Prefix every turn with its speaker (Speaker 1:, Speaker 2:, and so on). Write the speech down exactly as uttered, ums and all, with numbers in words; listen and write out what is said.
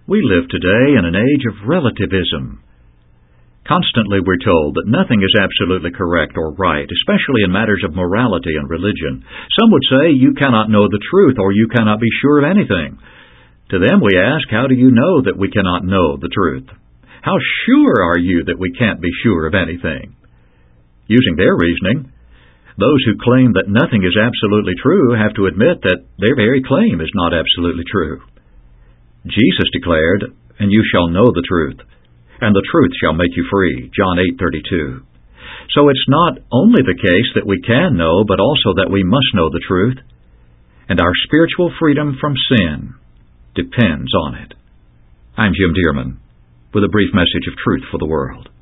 Speaker 1: We live today in an age of relativism. Constantly we're told that nothing is absolutely correct or right, especially in matters of morality and religion. Some would say you cannot know the truth or you cannot be sure of anything. To them we ask, how do you know that we cannot know the truth? How sure are you that we can't be sure of anything? Using their reasoning, those who claim that nothing is absolutely true have to admit that their very claim is not absolutely true. Jesus declared, "And you shall know the truth, and the truth shall make you free," John eight thirty-two. So it's not only the case that we can know, but also that we must know the truth, and our spiritual freedom from sin depends on it. I'm Jim Dearman, with a brief message of truth for the world.